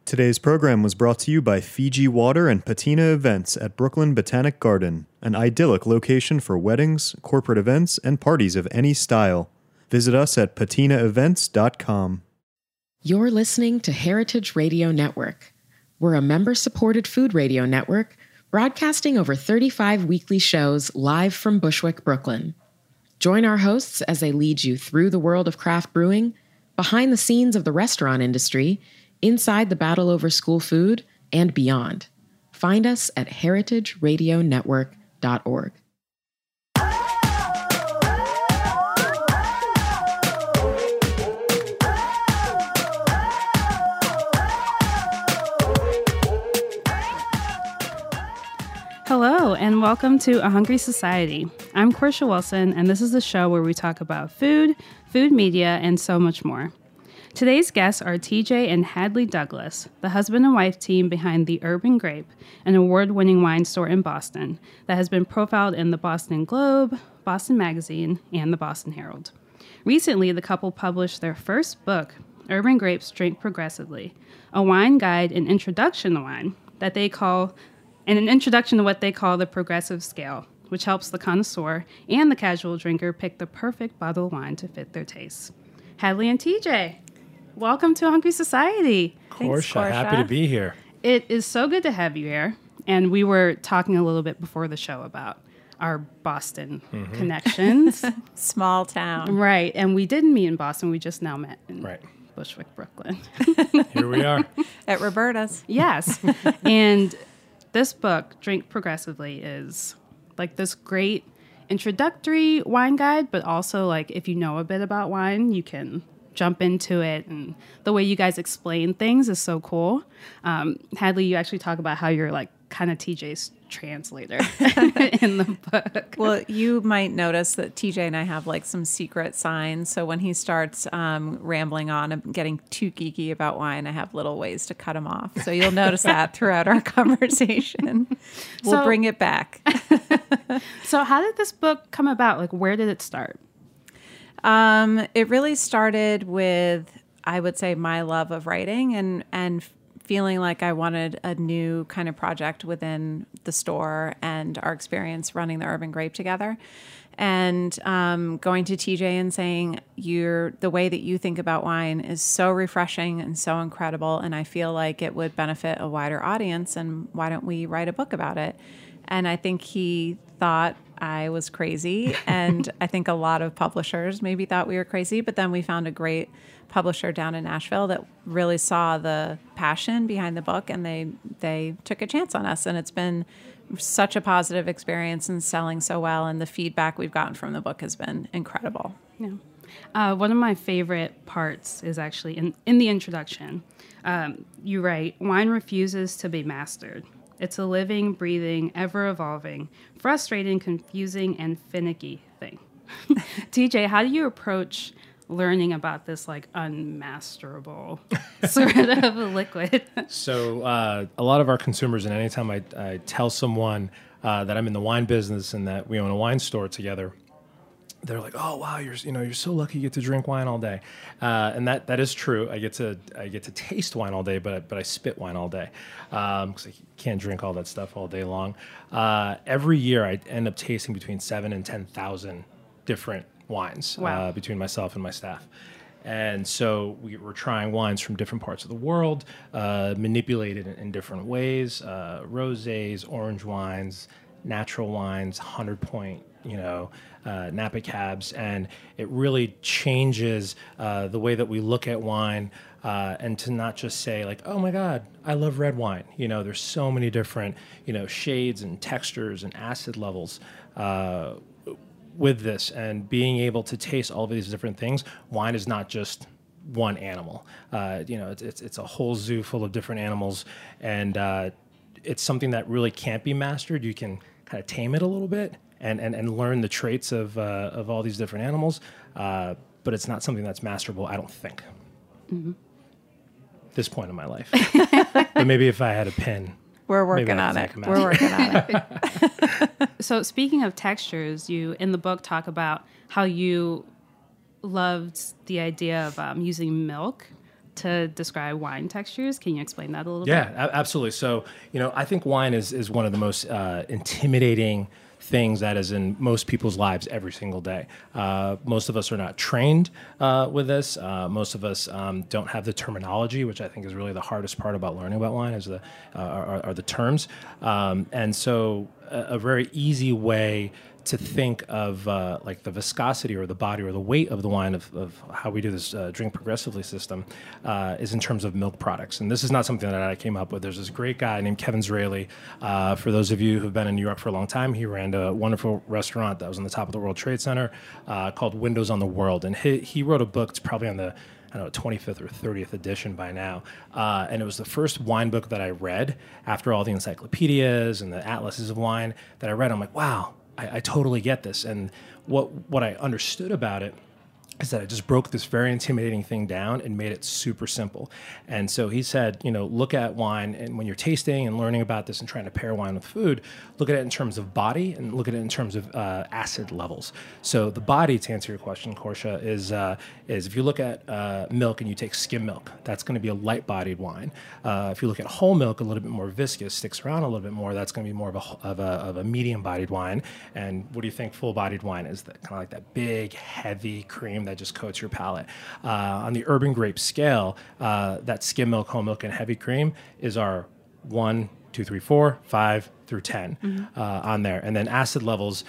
Today's program was brought to you by Fiji Water and Patina Events at Brooklyn Botanic Garden, an idyllic location for weddings, corporate events, and parties of any style. Visit us at patinaevents.com. You're listening to Heritage Radio Network. We're a member-supported food radio network broadcasting over 35 weekly shows live from Bushwick, Brooklyn. Join our hosts as they lead you through the world of craft brewing, behind the scenes of the restaurant industry, inside the battle over school food, and beyond. Find us at heritageradionetwork.org. Hello, and welcome to A Hungry Society. I'm Portia Wilson, and this is the show where we talk about food, food media, and so much more. Today's guests are TJ and Hadley Douglas, the husband and wife team behind The Urban Grape, an award-winning wine store in Boston that has been profiled in the Boston Globe, Boston Magazine, and the Boston Herald. Recently, the couple published their first book, Urban Grapes Drink Progressively, a wine guide and introduction to wine that they call, and an introduction to what they call the progressive scale, which helps the connoisseur and the casual drinker pick the perfect bottle of wine to fit their tastes. Hadley and TJ, welcome to A Hungry Society. Portia, happy to be here. It is so good to have you here. And we were talking a little bit before the show about our Boston connections. Small town. Right. And we didn't meet in Boston. We just now met in Bushwick, Brooklyn. Here we are. At Roberta's. Yes. And this book, Drink Progressively, is like this great introductory wine guide, but also like if you know a bit about wine, you can jump into it, and the way you guys explain things is so cool. Hadley, you actually talk about how you're like kind of TJ's translator in the book. Well, you might notice that TJ and I have like some secret signs. So when he starts rambling on and getting too geeky about wine, I have little ways to cut him off. So you'll notice that throughout our conversation. We'll bring it back. So how did this book come about? Like, where did it start? It really started with, I would say, my love of writing and feeling like I wanted a new kind of project within the store and our experience running the Urban Grape together. And going to TJ and saying, the way that you think about wine is so refreshing and so incredible, and I feel like it would benefit a wider audience, and why don't we write a book about it? And I think he thought I was crazy, and I think a lot of publishers maybe thought we were crazy, but then we found a great publisher down in Nashville that really saw the passion behind the book, and they took a chance on us, and it's been such a positive experience and selling so well, and the feedback we've gotten from the book has been incredible. Yeah. One of my favorite parts is actually in the introduction. You write, wine refuses to be mastered. It's a living, breathing, ever-evolving, frustrating, confusing, and finicky thing. TJ, how do you approach learning about this, like, unmasterable sort of liquid? So a lot of our consumers, and anytime I tell someone that I'm in the wine business and that we own a wine store together, they're like, "Oh wow, you're so lucky you get to drink wine all day," and that is true. I get to taste wine all day, but I spit wine all day because I can't drink all that stuff all day long. Every year, I end up tasting between 7,000 and 10,000 different wines. Wow. Between myself and my staff. And so we're trying wines from different parts of the world, manipulated in different ways: rosés, orange wines, natural wines, 100-point, Napa Cabs, and it really changes the way that we look at wine, and to not just say like, oh my God, I love red wine. There's so many different, shades and textures and acid levels with this, and being able to taste all of these different things. Wine is not just one animal. It's a whole zoo full of different animals, and it's something that really can't be mastered. You can kind of tame it a little bit and learn the traits of all these different animals, but it's not something that's masterable, I don't think. Mm-hmm. This point in my life. But maybe if I had a pen. We're working on it. We're working on it. So speaking of textures, you in the book talk about how you loved the idea of using milk to describe wine textures. Can you explain that a little bit? Yeah, absolutely. So, I think wine is one of the most intimidating things that is in most people's lives every single day. Most of us are not trained with this. Most of us don't have the terminology, which I think is really the hardest part about learning about wine is are the terms. And so a very easy way to think of like the viscosity or the body or the weight of the wine of how we do this drink progressively system is in terms of milk products. And this is not something that I came up with. There's this great guy named Kevin Zraly. For those of you who've been in New York for a long time, he ran a wonderful restaurant that was on the top of the World Trade Center called Windows on the World. And he wrote a book. It's probably on the 25th or 30th edition by now. And it was the first wine book that I read after all the encyclopedias and the atlases of wine that I read. I'm like, wow, I totally get this. And what I understood about it is that I just broke this very intimidating thing down and made it super simple. And so he said, look at wine, and when you're tasting and learning about this and trying to pair wine with food, look at it in terms of body and look at it in terms of acid levels. So the body, to answer your question, Korsha, is if you look at milk and you take skim milk, that's going to be a light-bodied wine. If you look at whole milk, a little bit more viscous, sticks around a little bit more, that's going to be more of a medium-bodied wine. And what do you think full-bodied wine is? That kind of like that big, heavy cream that just coats your palate. On the urban grape scale, that skim milk, whole milk, and heavy cream is our 1, 2, 3, 4, 5 through 10 on there. And then acid levels,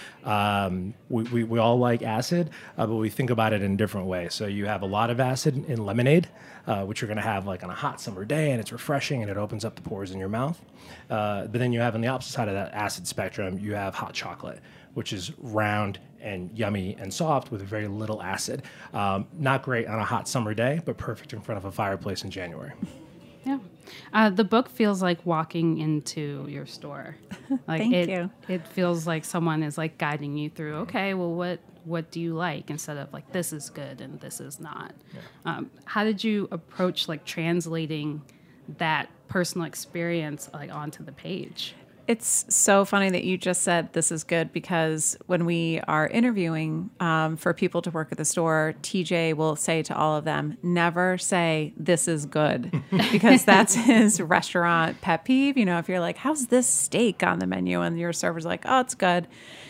we all like acid, but we think about it in different ways. So you have a lot of acid in lemonade, which you're going to have like on a hot summer day, and it's refreshing and it opens up the pores in your mouth. But then you have on the opposite side of that acid spectrum, you have hot chocolate, which is round and yummy and soft with very little acid. Not great on a hot summer day, but perfect in front of a fireplace in January. Yeah. The book feels like walking into your store. Like Thank you. It feels like someone is like guiding you through, okay, well, what do you like? Instead of like, this is good and this is not. Yeah. How did you approach like translating that personal experience like onto the page? It's so funny that you just said this is good, because when we are interviewing for people to work at the store, TJ will say to all of them, never say this is good, because that's his restaurant pet peeve. If you're like, how's this steak on the menu? And your server's like, oh, it's good.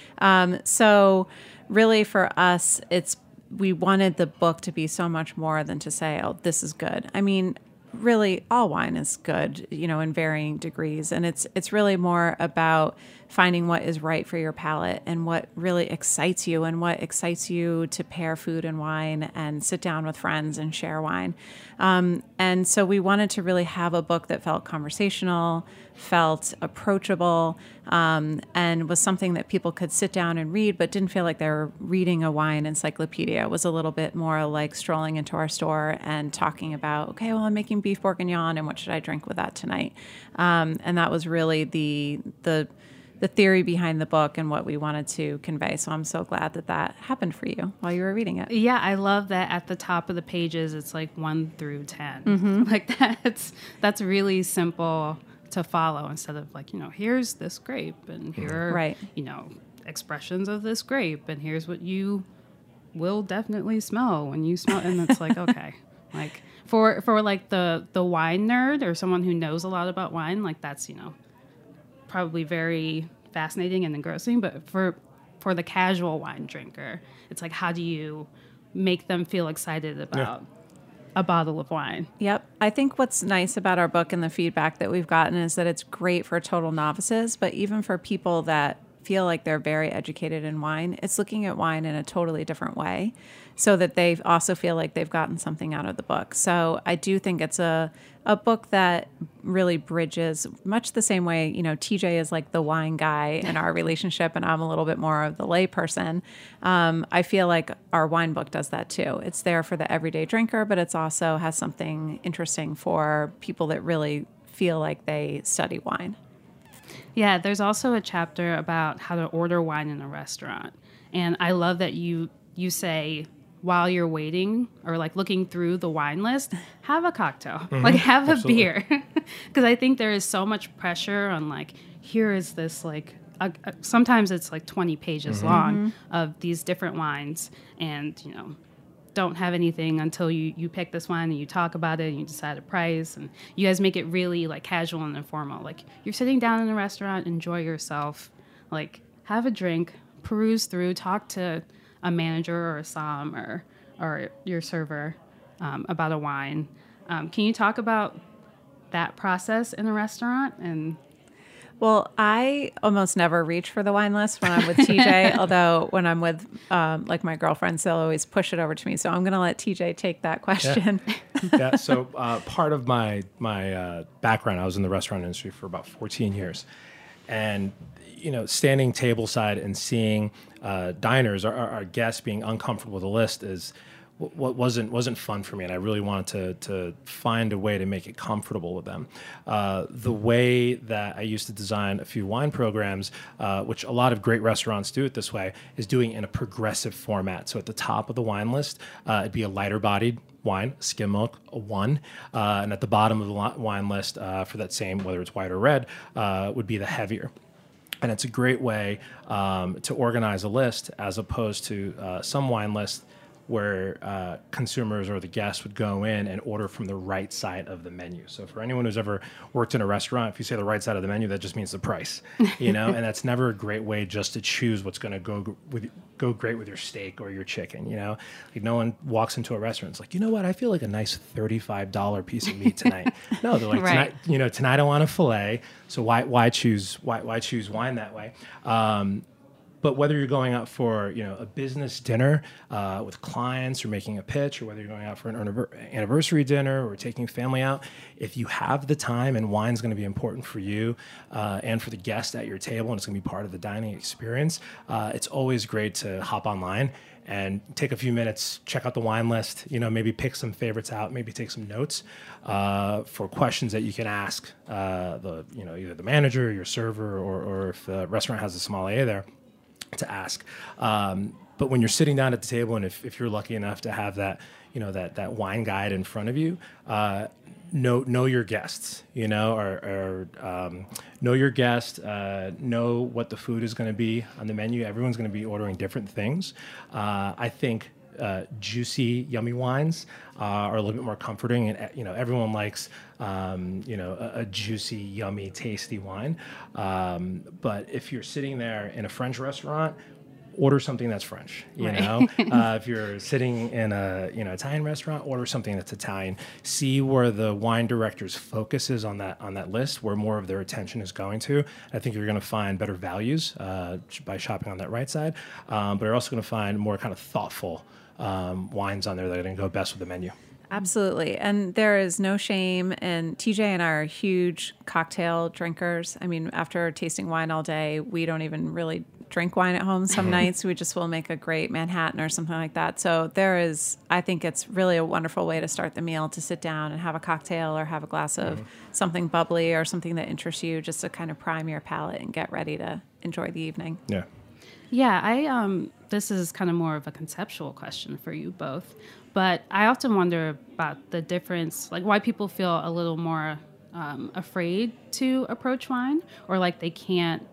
So really for us, we wanted the book to be so much more than to say, oh, this is good. I mean, really all wine is good, in varying degrees. And it's really more about finding what is right for your palate and what really excites you and what excites you to pair food and wine and sit down with friends and share wine. And so we wanted to really have a book that felt conversational, felt approachable, and was something that people could sit down and read, but didn't feel like they were reading a wine encyclopedia. It was a little bit more like strolling into our store and talking about, okay, well, I'm making beef bourguignon, and what should I drink with that tonight? And that was really the theory behind the book and what we wanted to convey. So I'm so glad that happened for you while you were reading it. Yeah, I love that at the top of the pages, it's like 1 through 10. Mm-hmm. Like that's really simple to follow, instead of like, here's this grape and here are, expressions of this grape, and here's what you will definitely smell when you smell. And it's like, okay, like for like the wine nerd or someone who knows a lot about wine, like that's, probably very fascinating and engrossing. But for the casual wine drinker, it's like, how do you make them feel excited about a bottle of wine? Yep. I think what's nice about our book and the feedback that we've gotten is that it's great for total novices, but even for people that feel like they're very educated in wine, it's looking at wine in a totally different way, so that they also feel like they've gotten something out of the book. So I do think it's a book that really bridges, much the same way, TJ is like the wine guy in our relationship, and I'm a little bit more of the lay person. I feel like our wine book does that too. It's there for the everyday drinker, but it's also has something interesting for people that really feel like they study wine. Yeah, there's also a chapter about how to order wine in a restaurant. And I love that you say, while you're waiting or like looking through the wine list, have a cocktail, like have a beer. Because I think there is so much pressure on like, here is this like, sometimes it's like 20 pages long of these different wines. And, don't have anything until you pick this wine and you talk about it and you decide a price, and you guys make it really like casual and informal. Like you're sitting down in a restaurant, enjoy yourself, like have a drink, peruse through, talk to a manager or a som or your server about a wine. Can you talk about that process in a restaurant? And well, I almost never reach for the wine list when I'm with TJ, although when I'm with like my girlfriends, they'll always push it over to me. So I'm going to let TJ take that question. Yeah. So part of my background, I was in the restaurant industry for about 14 years. And, standing tableside and seeing diners, our guests being uncomfortable with the list is what wasn't fun for me, and I really wanted to find a way to make it comfortable with them. The way that I used to design a few wine programs, which a lot of great restaurants do it this way, is doing it in a progressive format. So at the top of the wine list, it'd be a lighter bodied wine, skim milk, a 1, and at the bottom of the wine list for that same, whether it's white or red, would be the heavier. And it's a great way to organize a list, as opposed to some wine lists where consumers or the guests would go in and order from the right side of the menu. So for anyone who's ever worked in a restaurant, if you say the right side of the menu, that just means the price, and that's never a great way just to choose what's going to go great with your steak or your chicken. Like no one walks into a restaurant, it's like, you know what, I feel like a nice $35 piece of meat tonight. No, they're like, right. tonight I want a filet. So why choose wine that way? But whether you're going out for a business dinner with clients or making a pitch, or whether you're going out for an anniversary dinner or taking family out, if you have the time and wine's going to be important for you and for the guest at your table, and it's going to be part of the dining experience, it's always great to hop online and take a few minutes, check out the wine list, maybe pick some favorites out, maybe take some notes for questions that you can ask either the manager or your server, or if the restaurant has a sommelier there, to ask. But when you're sitting down at the table, and if you're lucky enough to have that, that wine guide in front of you, know your guests, or know your guest, know what the food is going to be on the menu. Everyone's going to be ordering different things. I think juicy, yummy wines are a little bit more comforting, and everyone likes a juicy, yummy, tasty wine. But if you're sitting there in a French restaurant, order something that's French. If you're sitting in a Italian restaurant, order something that's Italian. See where the wine director's focus is on that list, where more of their attention is going to. I think you're going to find better values by shopping on that right side, but you're also going to find more kind of thoughtful wines on there that are going to go best with the menu. Absolutely. And there is no shame. And TJ and I are huge cocktail drinkers. I mean, after tasting wine all day, we don't even really drink wine at home some nights. We just will make a great Manhattan or something like that. So I think it's really a wonderful way to start the meal, to sit down and have a cocktail or have a glass of something bubbly or something that interests you, just to kind of prime your palate and get ready to enjoy the evening. Yeah. Yeah, this is kind of more of a conceptual question for you both, but I often wonder about the difference, like why people feel a little more afraid to approach wine, or like they can't,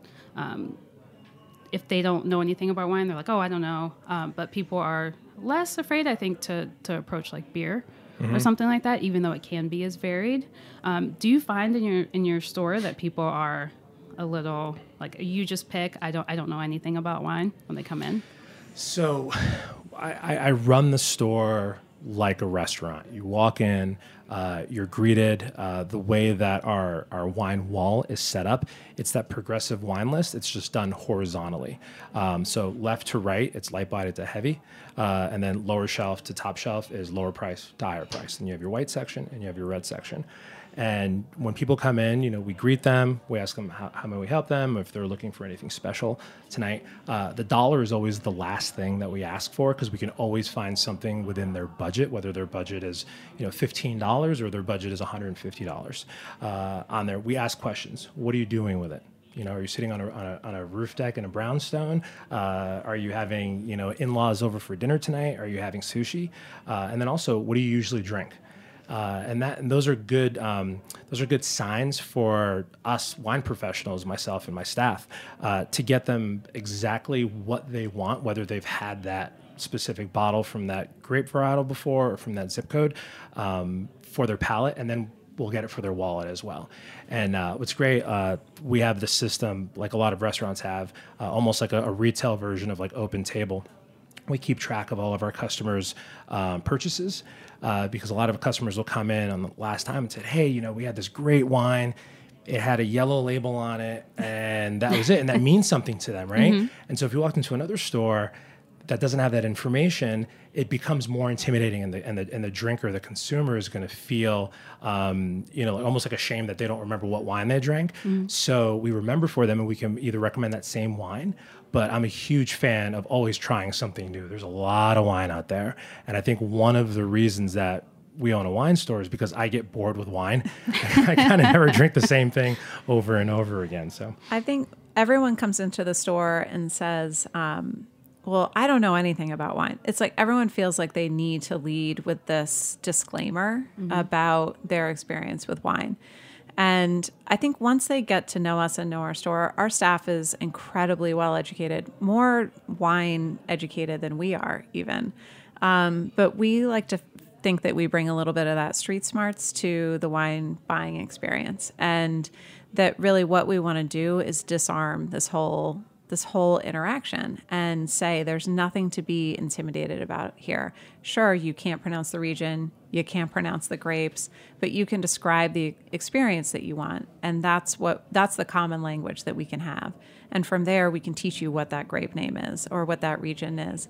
if they don't know anything about wine, they're like, oh, I don't know. But people are less afraid, I think, to approach like beer or something like that, even though it can be as varied. Do you find in your store that people are a little like, you just pick, I don't know anything about wine when they come in? So I run the store like a restaurant. You walk in, you're greeted. The way that our wine wall is set up, it's that progressive wine list. It's just done horizontally. So left to right, it's light bodied to heavy. And then lower shelf to top shelf is lower price to higher price. And you have your white section and you have your red section. And when people come in, we greet them. We ask them how may we help them, if they're looking for anything special tonight. The dollar is always the last thing that we ask for, because we can always find something within their budget, whether their budget is $15 or their budget is $150 on there. We ask questions. What are you doing with it? Are you sitting on a roof deck in a brownstone? Are you having in-laws over for dinner tonight? Are you having sushi? And then also, what do you usually drink? And those are good signs for us wine professionals, myself and my staff, to get them exactly what they want, whether they've had that specific bottle from that grape varietal before or from that zip code for their palate, and then we'll get it for their wallet as well. And what's great, we have the system like a lot of restaurants have, almost like a retail version of like Open Table. We keep track of all of our customers' purchases because a lot of customers will come in on the last time and said, hey, you know, we had this great wine. It had a yellow label on it, and that was it. And that means something to them, right? Mm-hmm. And so if you walked into another store that doesn't have that information, it becomes more intimidating, and the drinker, the consumer, is going to feel, almost like ashamed that they don't remember what wine they drank. Mm-hmm. So we remember for them, and we can either recommend that same wine. But I'm a huge fan of always trying something new. There's a lot of wine out there, and I think one of the reasons that we own a wine store is because I get bored with wine. I kind of never drink the same thing over and over again. So I think everyone comes into the store and says, well, I don't know anything about wine. It's like everyone feels like they need to lead with this disclaimer about their experience with wine. And I think once they get to know us and know our store, our staff is incredibly well educated, more wine educated than we are even. But we like to think that we bring a little bit of that street smarts to the wine buying experience, and that really what we want to do is disarm this whole interaction and say there's nothing to be intimidated about here. Sure, you can't pronounce the region, you can't pronounce the grapes, but you can describe the experience that you want, and that's the common language that we can have. And from there, we can teach you what that grape name is or what that region is.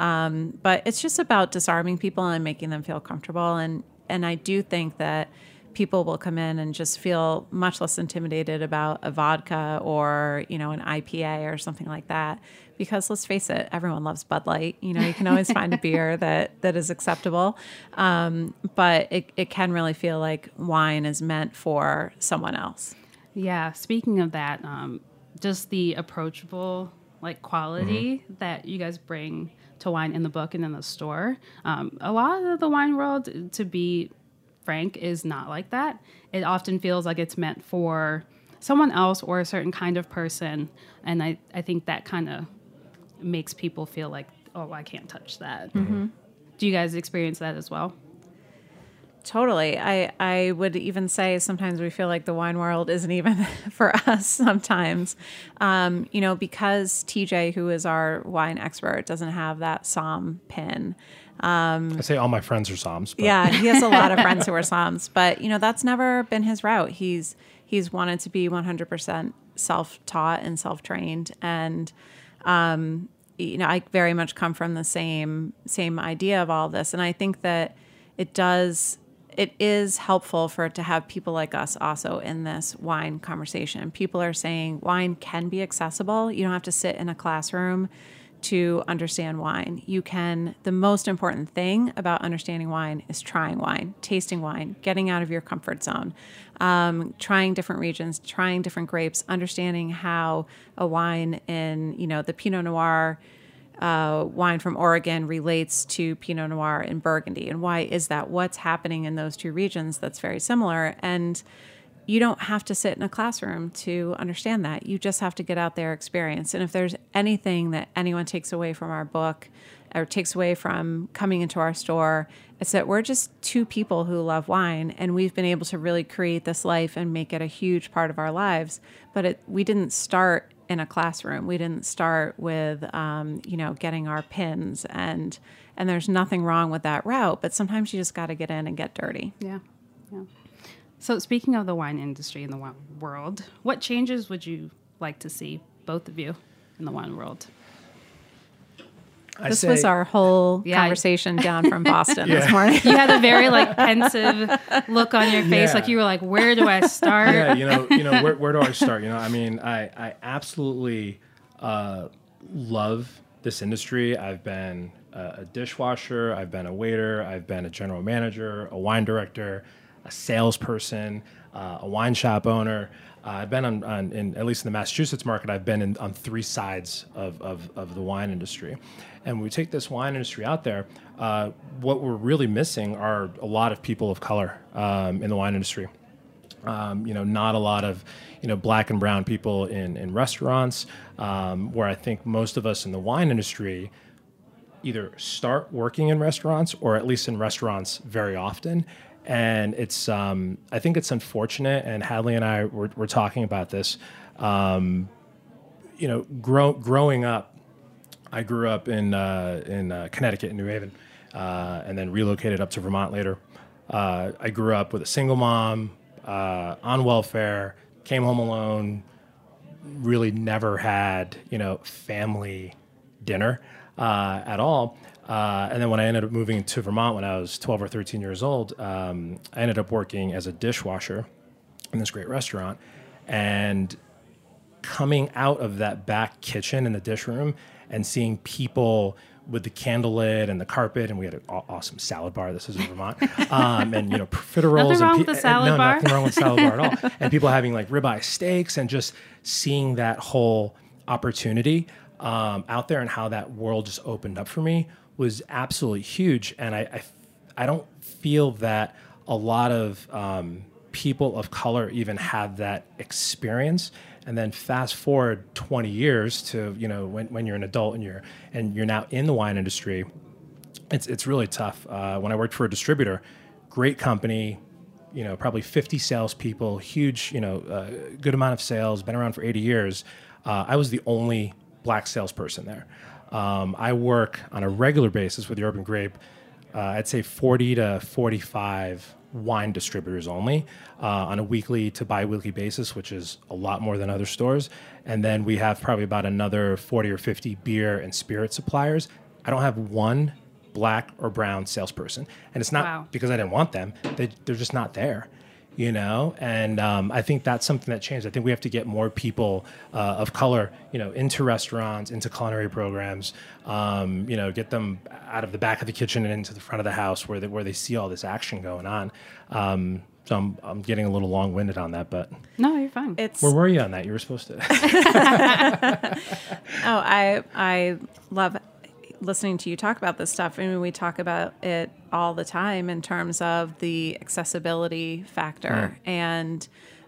But it's just about disarming people and making them feel comfortable. And I do think that people will come in and just feel much less intimidated about a vodka or, an IPA or something like that. Because let's face it, everyone loves Bud Light. You can always find a beer that is acceptable. But it can really feel like wine is meant for someone else. Yeah. Speaking of that, just the approachable quality that you guys bring to wine in the book and in the store. A lot of the wine world, to be frank, is not like that. It often feels like it's meant for someone else or a certain kind of person. And I think that kind of makes people feel like, oh, I can't touch that. Mm-hmm. Do you guys experience that as well? Totally. I would even say sometimes we feel like the wine world isn't even for us sometimes, because TJ, who is our wine expert, doesn't have that Somm pin. I say all my friends are Somms. But. Yeah, he has a lot of friends who are Somms, but that's never been his route. He's wanted to be 100% self-taught and self-trained, and I very much come from the same idea of all this, and I think that it is helpful for it to have people like us also in this wine conversation. People are saying wine can be accessible. You don't have to sit in a classroom to understand wine. The most important thing about understanding wine is trying wine, tasting wine, getting out of your comfort zone, trying different regions, trying different grapes, understanding how a wine in, the Pinot Noir wine from Oregon relates to Pinot Noir in Burgundy. And why is that? What's happening in those two regions that's very similar? And you don't have to sit in a classroom to understand that. You just have to get out there, experience. And if there's anything that anyone takes away from our book or takes away from coming into our store, it's that we're just two people who love wine, and we've been able to really create this life and make it a huge part of our lives. But we didn't start in a classroom. We didn't start with, getting our pins, and there's nothing wrong with that route, but sometimes you just got to get in and get dirty. Yeah. So speaking of the wine industry and the wine world, what changes would you like to see, both of you, in the wine world? This was our whole conversation down from Boston this morning. You had a very pensive look on your face, like you were like, "Where do I start?" Yeah, where do I start? I absolutely love this industry. I've been a dishwasher, I've been a waiter, I've been a general manager, a wine director, a salesperson, a wine shop owner. I've been in at least in the Massachusetts market, I've been on three sides of the wine industry. And when we take this wine industry out there, what we're really missing are a lot of people of color in the wine industry. Not a lot of, black and brown people in restaurants, where I think most of us in the wine industry either start working in restaurants or at least in restaurants very often. And it's, I think it's unfortunate. And Hadley and I were talking about this. Growing up, I grew up in Connecticut, in New Haven, and then relocated up to Vermont later. I grew up with a single mom, on welfare, came home alone, really never had, family dinner at all. And then when I ended up moving to Vermont when I was 12 or 13 years old, I ended up working as a dishwasher in this great restaurant. And coming out of that back kitchen in the dish room and seeing people with the candle lit and the carpet, and we had an awesome salad bar. This is in Vermont, and profiteroles. Nothing wrong with the salad bar. Nothing wrong with salad bar at all. And people having like ribeye steaks, and just seeing that whole opportunity out there and how that world just opened up for me was absolutely huge. And I don't feel that a lot of people of color even have that experience. And then fast forward 20 years to when you're an adult and you're now in the wine industry, it's really tough. When I worked for a distributor, great company, probably 50 salespeople, huge, good amount of sales, been around for 80 years. I was the only black salesperson there. I work on a regular basis with the Urban Grape. I'd say 40 to 45 wine distributors only on a weekly to bi-weekly basis, which is a lot more than other stores. And then we have probably about another 40 or 50 beer and spirit suppliers. I don't have one black or brown salesperson. And it's not because I didn't want them. They're just not there, And I think that's something that changed. I think we have to get more people of color, into restaurants, into culinary programs, get them out of the back of the kitchen and into the front of the house where they see all this action going on. So I'm getting a little long-winded on that, but no, you're fine. Where were you on that? You were supposed to. I love listening to you talk about this stuff. I mean, we talk about it all the time in terms of the accessibility factor. And,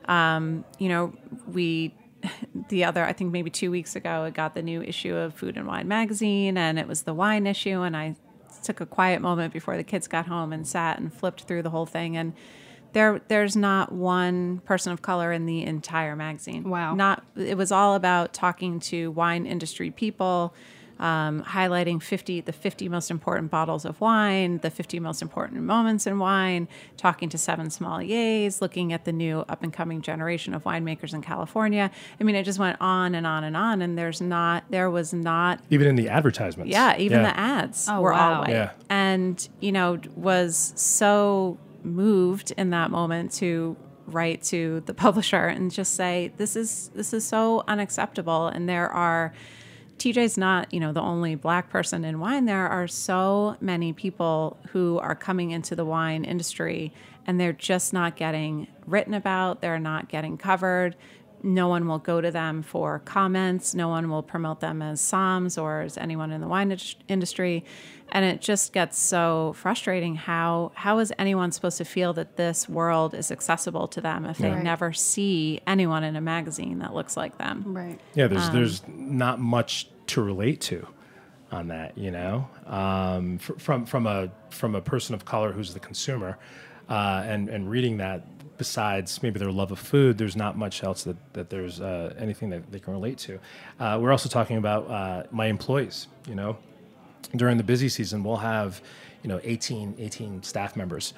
I think maybe 2 weeks ago, I got the new issue of Food and Wine magazine, and it was the wine issue. And I took a quiet moment before the kids got home and sat and flipped through the whole thing. And there's not one person of color in the entire magazine. Wow. It was all about talking to wine industry people, highlighting the 50 most important bottles of wine, the 50 most important moments in wine, talking to 7 sommeliers, looking at the new up-and-coming generation of winemakers in California. I mean, it just went on and on and on, and there was not... Even in the advertisements. Yeah, the ads were all white. Yeah. And, was so moved in that moment to write to the publisher and just say, this is so unacceptable, and there are... TJ's not, the only black person in wine. There are so many people who are coming into the wine industry, and they're just not getting written about. They're not getting covered. No one will go to them for comments. No one will promote them as somms or as anyone in the wine industry. And it just gets so frustrating. How is anyone supposed to feel that this world is accessible to them if they never see anyone in a magazine that looks like them? Right. Yeah, there's not much to relate to on that, from a person of color who's the consumer, and reading that. Besides maybe their love of food, there's not much else that there's anything that they can relate to. We're also talking about my employees. During the busy season, we'll have 18 staff members,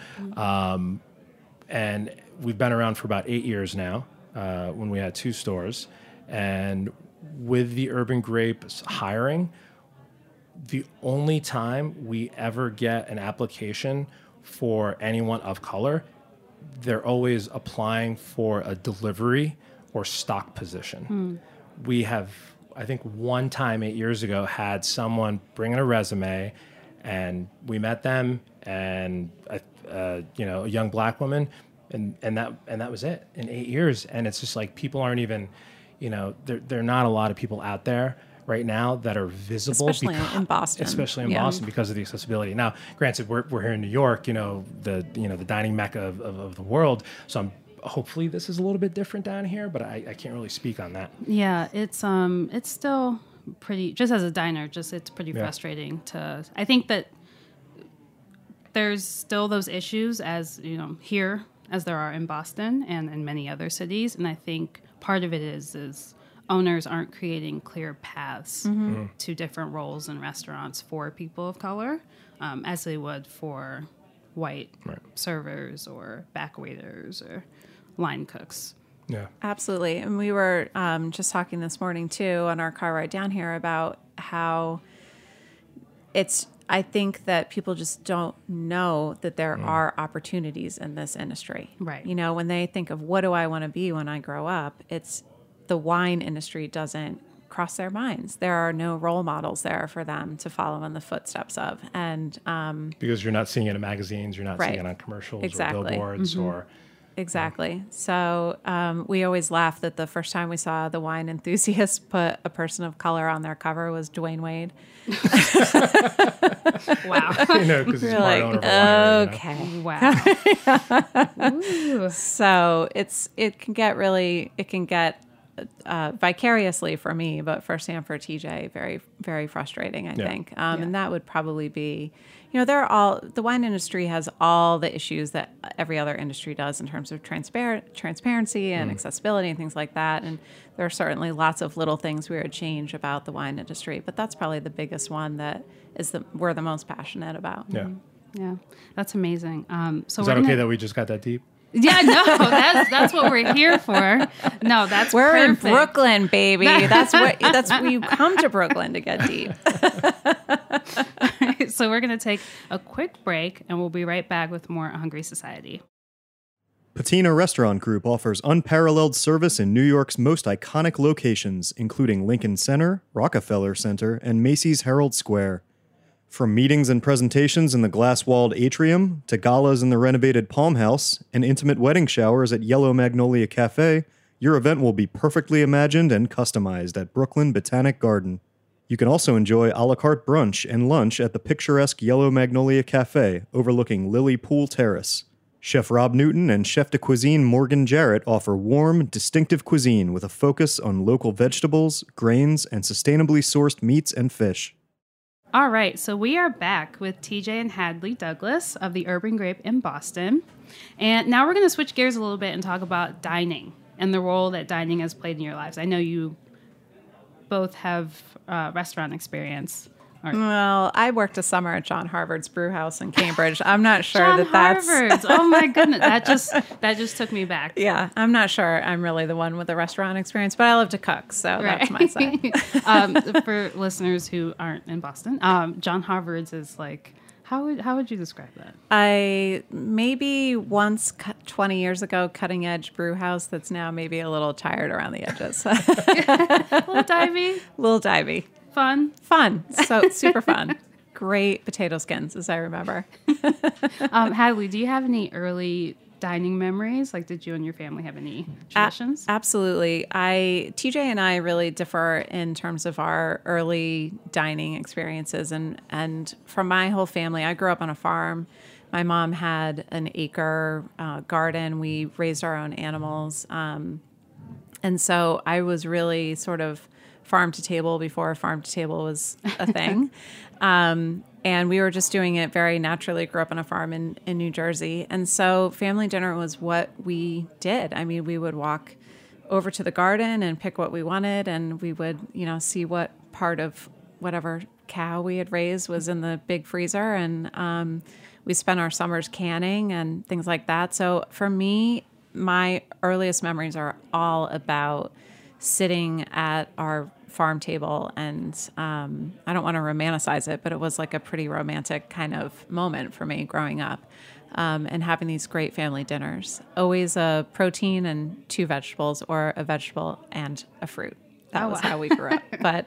and we've been around for about 8 years now. When we had 2 stores, and with the Urban Grape hiring, the only time we ever get an application for anyone of color, they're always applying for a delivery or stock position. We have, I think one time 8 years ago, had someone bring in a resume, and we met them, and a young black woman, and that was it in 8 years. And it's just like, people aren't even, there are not a lot of people out there right now that are visible, especially in Boston. Especially in Boston, because of the accessibility. Now, granted, we're here in New York, the dining mecca of the world. So hopefully this is a little bit different down here, but I can't really speak on that. Yeah, it's still just as a diner, it's pretty frustrating I think that there's still those issues as, here as there are in Boston and in many other cities. And I think part of it is owners aren't creating clear paths to different roles in restaurants for people of color, as they would for white servers or back waiters or line cooks. Yeah, absolutely. And we were just talking this morning too on our car ride down here about how I think that people just don't know that there are opportunities in this industry. Right. When they think of what do I want to be when I grow up, it's the wine industry doesn't cross their minds. There are no role models there for them to follow in the footsteps of. And because you're not seeing it in magazines, you're not seeing it on commercials or billboards or... Exactly. So we always laugh that the first time we saw The Wine Enthusiast put a person of color on their cover was Dwayne Wade. Wow. Because he's part owner of a winery. Wow. So it can get vicariously for me, but firsthand for TJ, very, very frustrating, I think. And that would probably be, the wine industry has all the issues that every other industry does in terms of transparency and accessibility and things like that. And there are certainly lots of little things we would change about the wine industry, but that's probably the biggest one that we're the most passionate about. Yeah. Yeah. That's amazing. So is that okay that we just got that deep? Yeah, no, that's what we're here for. No, we're perfect. In Brooklyn, baby. That's where you come to Brooklyn to get deep. Right, so we're going to take a quick break, and we'll be right back with more Hungry Society. Patina Restaurant Group offers unparalleled service in New York's most iconic locations, including Lincoln Center, Rockefeller Center, and Macy's Herald Square. From meetings and presentations in the glass-walled atrium, to galas in the renovated Palm House, and intimate wedding showers at Yellow Magnolia Cafe, your event will be perfectly imagined and customized at Brooklyn Botanic Garden. You can also enjoy a la carte brunch and lunch at the picturesque Yellow Magnolia Cafe, overlooking Lily Pool Terrace. Chef Rob Newton and Chef de Cuisine Morgan Jarrett offer warm, distinctive cuisine with a focus on local vegetables, grains, and sustainably sourced meats and fish. All right, so we are back with TJ and Hadley Douglas of the Urban Grape in Boston. And now we're going to switch gears a little bit and talk about dining and the role that dining has played in your lives. I know you both have restaurant experience. Well, I worked a summer at John Harvard's Brew House in Cambridge. I'm not sure John that's... Harvard's. Oh my goodness, that just took me back. Yeah, I'm not sure I'm really the one with the restaurant experience, but I love to cook, so that's my side. For listeners who aren't in Boston, John Harvard's is like, how would you describe that? I maybe once 20 years ago, cutting edge brew house that's now maybe a little tired around the edges. A little divey. Little divey. Fun. So super fun. Great potato skins, as I remember. Hadley, do you have any early dining memories? Like, did you and your family have any traditions? Absolutely. TJ and I really differ in terms of our early dining experiences. And from my whole family, I grew up on a farm. My mom had an acre garden. We raised our own animals. And so I was really sort of farm to table before farm to table was a thing. And we were just doing it very naturally. Grew up on a farm in New Jersey. And so family dinner was what we did. I mean, we would walk over to the garden and pick what we wanted. And we would, see what part of whatever cow we had raised was in the big freezer. And we spent our summers canning and things like that. So for me, my earliest memories are all about sitting at our farm table, and I don't want to romanticize it, but it was like a pretty romantic kind of moment for me growing up, and having these great family dinners. Always a protein and 2 vegetables, or a vegetable and a fruit. That was how we grew up. But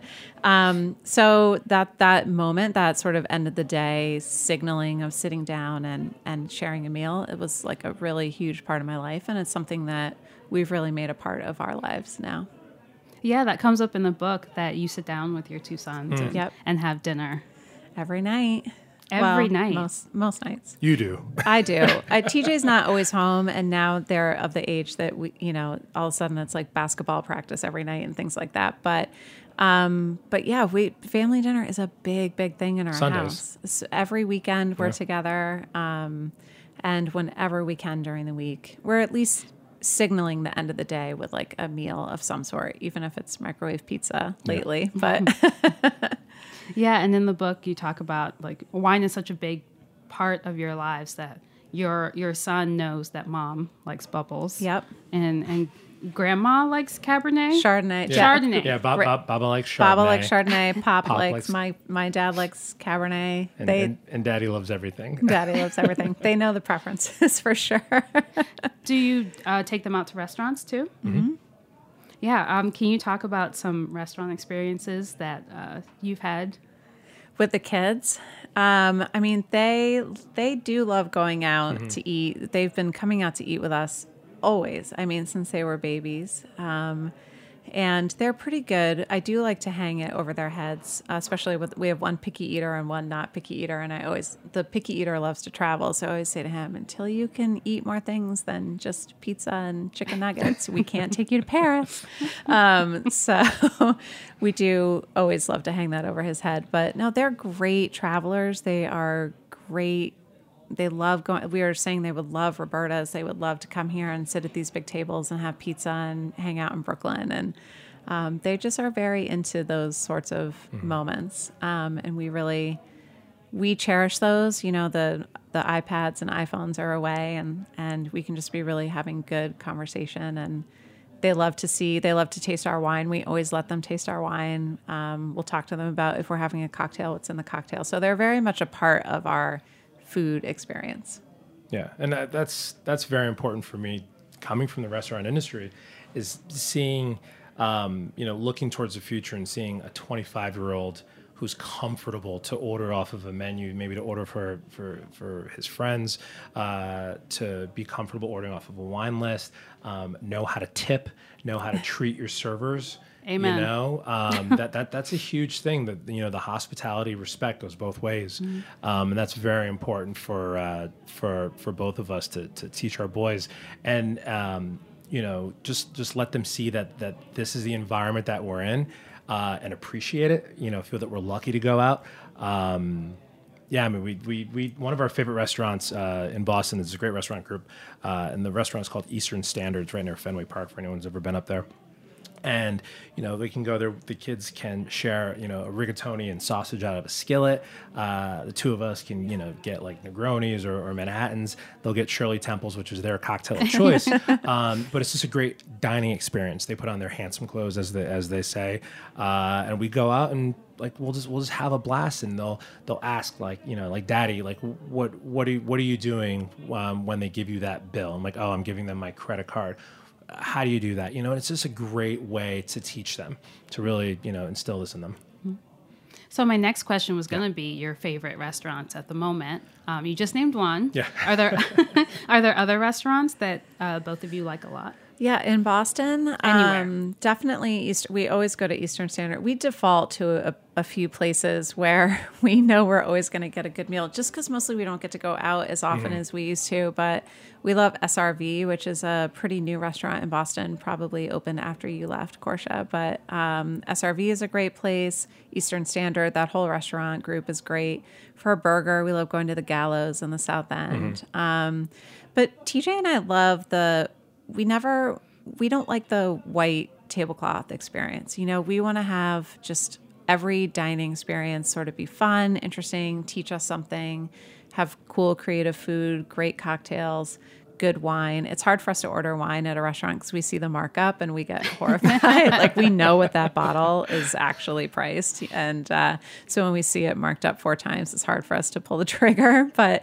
so that moment, that sort of end of the day signaling of sitting down and sharing a meal, it was like a really huge part of my life, and it's something that we've really made a part of our lives now. Yeah, that comes up in the book that you sit down with your 2 sons and have dinner. Every night. Every night. Most nights. You do. I do. TJ's not always home, and now they're of the age that we, all of a sudden it's like basketball practice every night and things like that. But But yeah, family dinner is a big thing in our Sundays. house. So every weekend we're together, and whenever we can during the week, we're at least signaling the end of the day with like a meal of some sort, even if it's microwave pizza lately. But Yeah, and in the book you talk about like wine is such a big part of your lives that your son knows that mom likes bubbles. Yep. And grandma likes Cabernet. Chardonnay. Chardonnay. Yeah, Baba likes Chardonnay. Baba likes Chardonnay. Pop likes- likes my dad likes Cabernet. And Daddy loves everything. Daddy loves everything. They know the preferences for sure. Do you take them out to restaurants too? Mm-hmm. Yeah. Can you talk about some restaurant experiences that you've had? With the kids, I mean, they do love going out to eat. They've been coming out to eat with us always. I mean, since they were babies. And they're pretty good. I do like to hang it over their heads, especially we have one picky eater and one not picky eater. And the picky eater loves to travel. So I always say to him, until you can eat more things than just pizza and chicken nuggets, we can't take you to Paris. So we do always love to hang that over his head. But no, they're great travelers. They are great. They love going. We were saying they would love Roberta's. They would love to come here and sit at these big tables and have pizza and hang out in Brooklyn. And they just are very into those sorts of moments. And we cherish those. You know, the iPads and iPhones are away, and we can just be really having good conversation. And they love to taste our wine. We always let them taste our wine. We'll talk to them about if we're having a cocktail, what's in the cocktail. So they're very much a part of our food experience. Yeah, and that's very important for me. Coming from the restaurant industry, is seeing, looking towards the future and seeing a 25-year-old who's comfortable to order off of a menu, maybe to order for his friends, to be comfortable ordering off of a wine list, know how to tip, know how to treat your servers. Amen. You know, that's a huge thing. That the hospitality, respect goes both ways, and that's very important for both of us to teach our boys, and just let them see that this is the environment that we're in, and appreciate it. Feel that we're lucky to go out. Yeah, I mean, we one of our favorite restaurants in Boston is a great restaurant group, and the restaurant is called Eastern Standards, right near Fenway Park. For anyone who's ever been up there. And, they can go there. The kids can share, a rigatoni and sausage out of a skillet. The two of us can, get like Negronis or Manhattans. They'll get Shirley Temples, which is their cocktail of choice. But it's just a great dining experience. They put on their handsome clothes, as they say. And we go out and we'll just have a blast. And they'll ask like Daddy, like what are you doing when they give you that bill? I'm like, oh, I'm giving them my credit card. How do you do that? It's just a great way to teach them, to really, instill this in them. So my next question was going to be your favorite restaurants at the moment. You just named one. Yeah. Are there other restaurants that both of you like a lot? Yeah, in Boston, Anywhere. Definitely we always go to Eastern Standard. We default to a few places where we know we're always going to get a good meal, just because mostly we don't get to go out as often as we used to. But we love SRV, which is a pretty new restaurant in Boston, probably opened after you left, Corsha. But SRV is a great place. Eastern Standard, that whole restaurant group is great. For a burger, we love going to the Gallows in the South End. But TJ and I love we don't like the white tablecloth experience. We want to have just every dining experience sort of be fun, interesting, teach us something, have cool, creative food, great cocktails, good wine. It's hard for us to order wine at a restaurant because we see the markup and we get horrified. We know what that bottle is actually priced. And so when we see it marked up 4 times, it's hard for us to pull the trigger. But,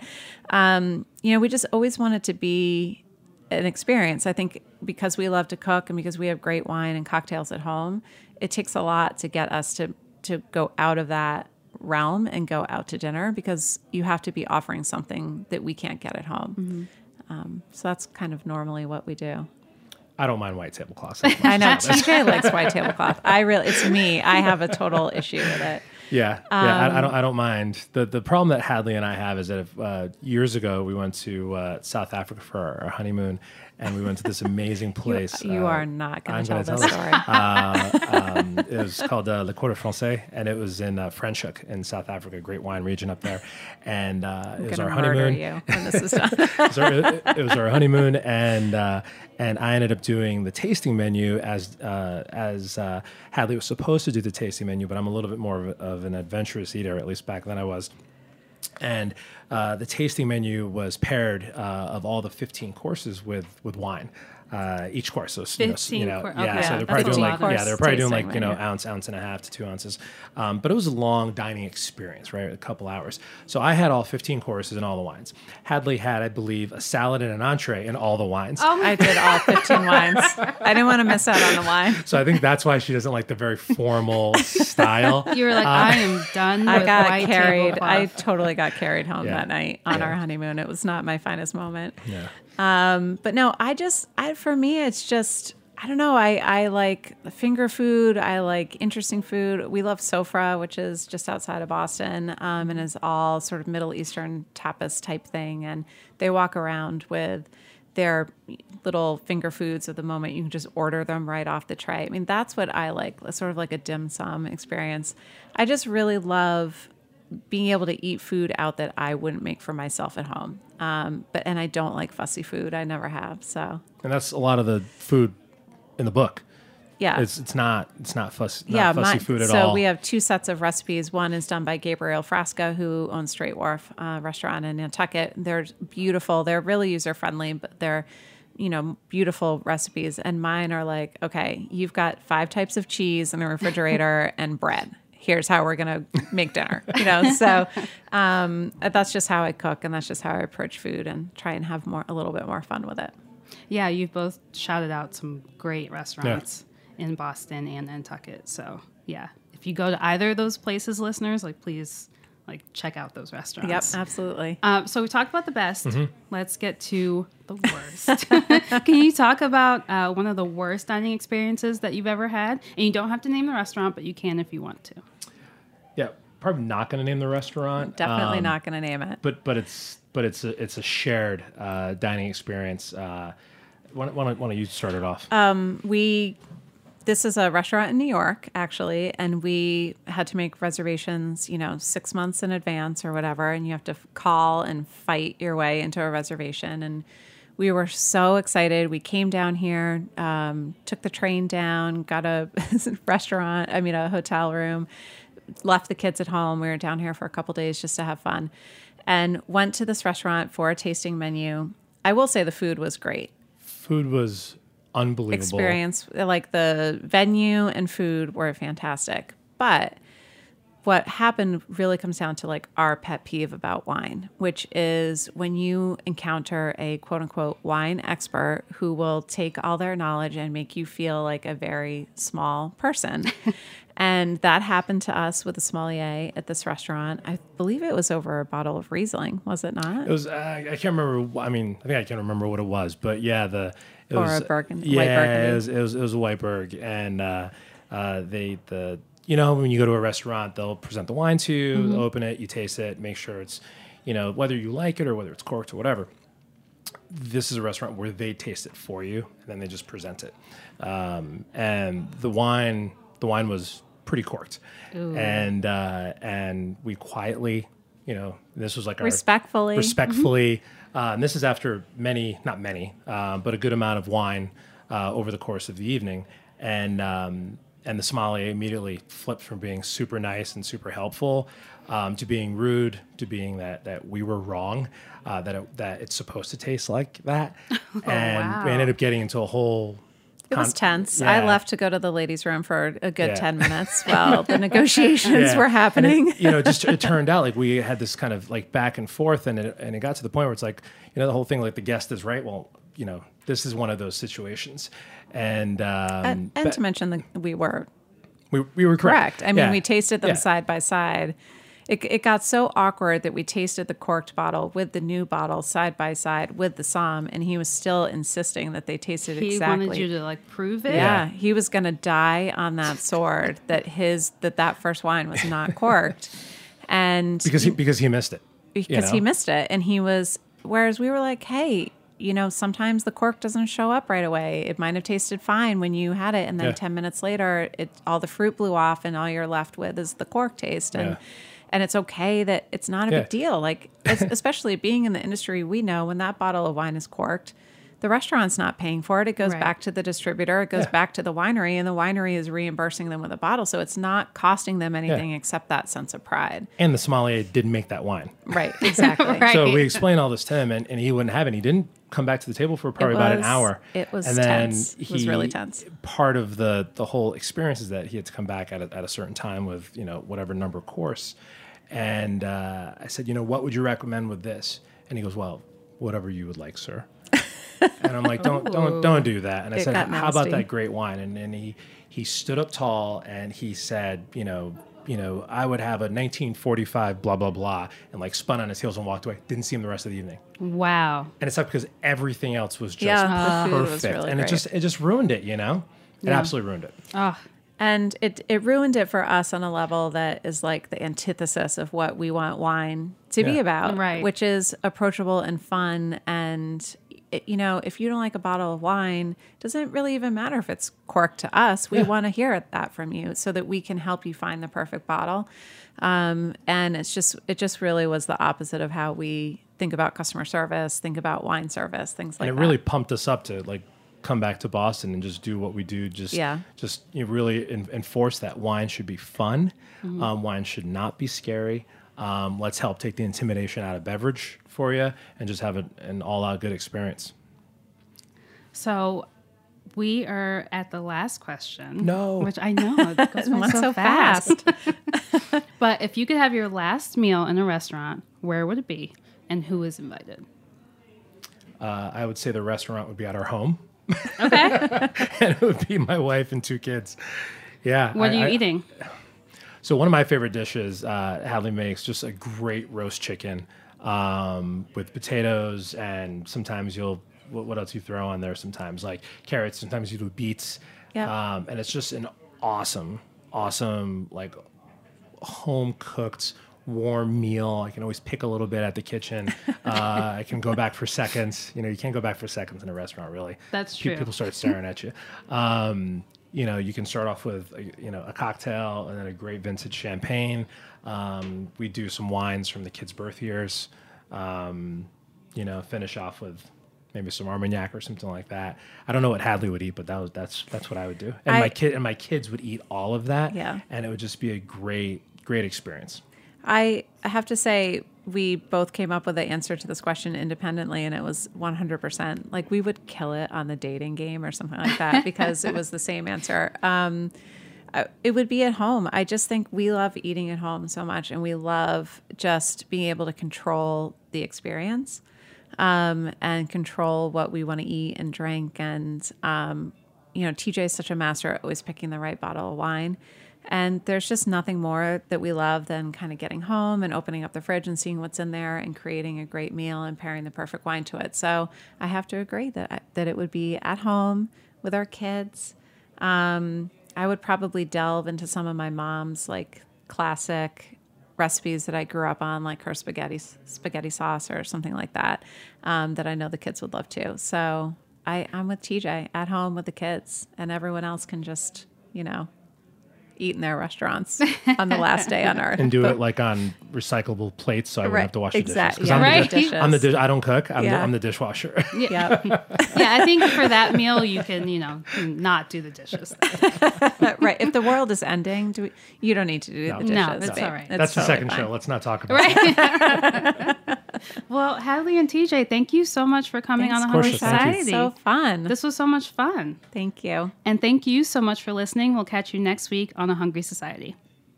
we just always want it to be an experience. I think because we love to cook and because we have great wine and cocktails at home, it takes a lot to get us to go out of that realm and go out to dinner, because you have to be offering something that we can't get at home. So that's kind of normally what we do. I don't mind white tablecloths. I know TJ likes white tablecloth. It's me. I have a total issue with it. Yeah, I don't mind. The problem that Hadley and I have is that years ago we went to South Africa for our honeymoon, and we went to this amazing place. You are not going to tell this it. story. It was called Le Quarter Francais, and it was in Franschhoek in South Africa, great wine region up there. And it was our honeymoon. You when this is done. It was our honeymoon, and I ended up doing the tasting menu as Hadley was supposed to do the tasting menu, but I'm a little bit more of an adventurous eater, at least back then I was. And the tasting menu was paired of all the 15 courses with wine. Each course, so 15 yeah. Okay. So they're probably doing they're probably doing like menu. ounce and a half to 2 ounces, but it was a long dining experience, right? A couple hours. So I had all 15 courses and all the wines. Hadley had, I believe, a salad and an entree and all the wines. I did all 15 wines. I didn't want to miss out on the wine. So I think that's why she doesn't like the very formal style. You were like, I am done. I with got white carried. tablecloth. I totally got carried home Yeah. that night on our honeymoon. It was not my finest moment. Yeah. But no, for me, it's just, I don't know. I like finger food. I like interesting food. We love Sofra, which is just outside of Boston, and is all sort of Middle Eastern tapas type thing. And they walk around with their little finger foods at the moment. You can just order them right off the tray. I mean, that's what I like, sort of like a dim sum experience. I just really love being able to eat food out that I wouldn't make for myself at home. And I don't like fussy food. I never have. So, And that's a lot of the food in the book. yeah. It's not fussy food at so all. we have 2 sets of recipes. One is done by Gabriel Frasca, who owns Straight Wharf restaurant in Nantucket. They're beautiful. They're really user friendly, but they're, beautiful recipes. And mine are like, okay, you've got 5 types of cheese in the refrigerator and bread. Here's how we're going to make dinner, So that's just how I cook, and that's just how I approach food and try and have a little bit more fun with it. Yeah, you've both shouted out some great restaurants in Boston and Nantucket. So yeah, if you go to either of those places, listeners, please check out those restaurants. Yep, absolutely. So we talked about the best. Let's get to the worst. Can you talk about one of the worst dining experiences that you've ever had? And you don't have to name the restaurant, but you can if you want to. Yeah, probably not going to name the restaurant. Definitely not going to name it. But it's a shared dining experience. Why don't you start it off? This is a restaurant in New York, actually, and we had to make reservations, 6 months in advance or whatever, and you have to call and fight your way into a reservation. And we were so excited. We came down here, took the train down, got a hotel room, left the kids at home. We were down here for a couple days just to have fun, and went to this restaurant for a tasting menu. I will say the food was great. Food was unbelievable. Experience, like the venue and food were fantastic. But what happened really comes down to our pet peeve about wine, which is when you encounter a quote unquote wine expert who will take all their knowledge and make you feel like a very small person. And that happened to us with a sommelier at this restaurant. I believe it was over a bottle of Riesling, was it not? It was. I can't remember. I mean, I think I can remember what it was, but yeah, it was a Burgundy. Yeah, White Burgundy. it was a white Burg, and when you go to a restaurant, they'll present the wine to you, they'll open it, you taste it, make sure it's, whether you like it or whether it's corked or whatever. This is a restaurant where they taste it for you, and then they just present it. And the wine was pretty corked. Ooh. And we quietly, this was like respectfully. And this is after not many, but a good amount of wine over the course of the evening. And the sommelier immediately flipped from being super nice and super helpful to being rude, to being that we were wrong, that it's supposed to taste like that. We ended up getting into a whole... It was tense. Yeah. I left to go to the ladies' room for a good 10 minutes while the negotiations were happening. And it turned out we had this kind of back and forth, and it got to the point where it's the whole thing, the guest is right. Well, this is one of those situations. And to mention that we were correct. I mean, we tasted them side by side. It got so awkward that we tasted the corked bottle with the new bottle side by side with the Somm, and he was still insisting that they tasted exactly. He wanted you to prove it. Yeah, he was going to die on that sword that that first wine was not corked, and because he missed it. He missed it, and he was. Whereas we were like, hey, sometimes the cork doesn't show up right away. It might have tasted fine when you had it, and then 10 minutes later, all the fruit blew off, and all you're left with is the cork taste. And it's okay that it's not a big deal. Like, especially being in the industry, we know when that bottle of wine is corked, the restaurant's not paying for it. It goes back to the distributor. It goes back to the winery, and the winery is reimbursing them with a bottle. So it's not costing them anything except that sense of pride. And the sommelier didn't make that wine. Right, exactly. So we explained all this to him, and he wouldn't have it. He didn't come back to the table for probably about an hour. It was and tense. It was really tense. Part of the whole experience is that he had to come back at a certain time with, whatever number course. And I said, what would you recommend with this? And he goes, well, whatever you would like, sir. And I'm like, don't do that. And I said, how about that great wine? And he stood up tall and he said, I would have a 1945 blah, blah, blah, and like spun on his heels and walked away. Didn't see him the rest of the evening. Wow. And it's not because everything else was just the food perfect. was really and great. it just ruined it, It absolutely ruined it. Oh. And it ruined it for us on a level that is like the antithesis of what we want wine to be about, right? Which is approachable and fun. And, if you don't like a bottle of wine, it doesn't really even matter if it's corked to us. We want to hear that from you so that we can help you find the perfect bottle. And it just really was the opposite of how we think about customer service, think about wine service, things like that. And it really pumped us up to like come back to Boston and just do what we do. Just really enforce that wine should be fun. Mm-hmm. Wine should not be scary. Let's help take the intimidation out of beverage for you and just have an all-out good experience. So we are at the last question. No. Which I know. It goes by so fast. But if you could have your last meal in a restaurant, where would it be? And who is invited? I would say the restaurant would be at our home. Okay. And it would be my wife and 2 kids. Yeah. What are you eating? So one of my favorite dishes, Hadley makes just a great roast chicken with potatoes, and sometimes what else you throw on there? Sometimes like carrots. Sometimes you do beets. Yeah. And it's just an awesome, like home cooked warm meal. I can always pick a little bit at the kitchen. I can go back for seconds. You can't go back for seconds in a restaurant, really. That's true. People start staring at you. You can start off with a cocktail and then a great vintage champagne. We do some wines from the kids' birth years. Finish off with maybe some Armagnac or something like that. I don't know what Hadley would eat, but that's what I would do. And my kids would eat all of that. Yeah. And it would just be a great experience. I have to say, we both came up with the answer to this question independently, and it was 100%. Like, we would kill it on the dating game or something like that because it was the same answer. It would be at home. I just think we love eating at home so much, and we love just being able to control the experience and control what we want to eat and drink. And, TJ is such a master at always picking the right bottle of wine. And there's just nothing more that we love than kind of getting home and opening up the fridge and seeing what's in there and creating a great meal and pairing the perfect wine to it. So I have to agree that it would be at home with our kids. I would probably delve into some of my mom's like classic recipes that I grew up on, like her spaghetti sauce or something like that, that I know the kids would love too. So I'm with TJ at home with the kids, and everyone else can just, eat in their restaurants on the last day on Earth. And do it like on recyclable plates, so I wouldn't have to wash the dishes. Exactly. Yeah, I don't cook. I'm the dishwasher. Yeah. Yeah, I think for that meal, you can, not do the dishes. Right. If the world is ending, you don't need to do the dishes. No, it's babe. all right. That's the totally second fine. show. Let's not talk about it. Right. Well, Hadley and TJ, thank you so much for coming Thanks, on the Hungry Portia, thank you. Society. So fun. This was so much fun. Thank you. And thank you so much for listening. We'll catch you next week on The Hungry Society.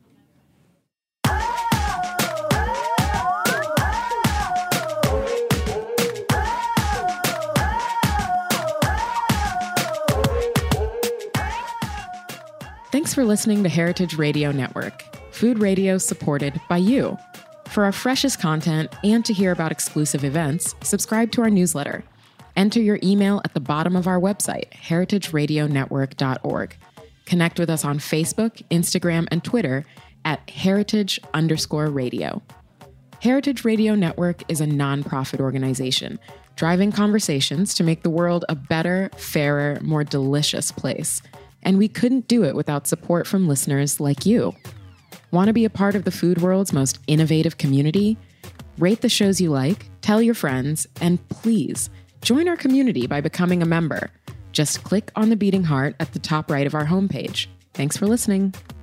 Thanks for listening to Heritage Radio Network, food radio supported by you. For our freshest content and to hear about exclusive events, subscribe to our newsletter. Enter your email at the bottom of our website, heritageradionetwork.org. Connect with us on Facebook, Instagram, and Twitter at heritage_radio. Heritage Radio Network is a nonprofit organization driving conversations to make the world a better, fairer, more delicious place. And we couldn't do it without support from listeners like you. Want to be a part of the food world's most innovative community? Rate the shows you like, tell your friends, and please join our community by becoming a member. Just click on the beating heart at the top right of our homepage. Thanks for listening.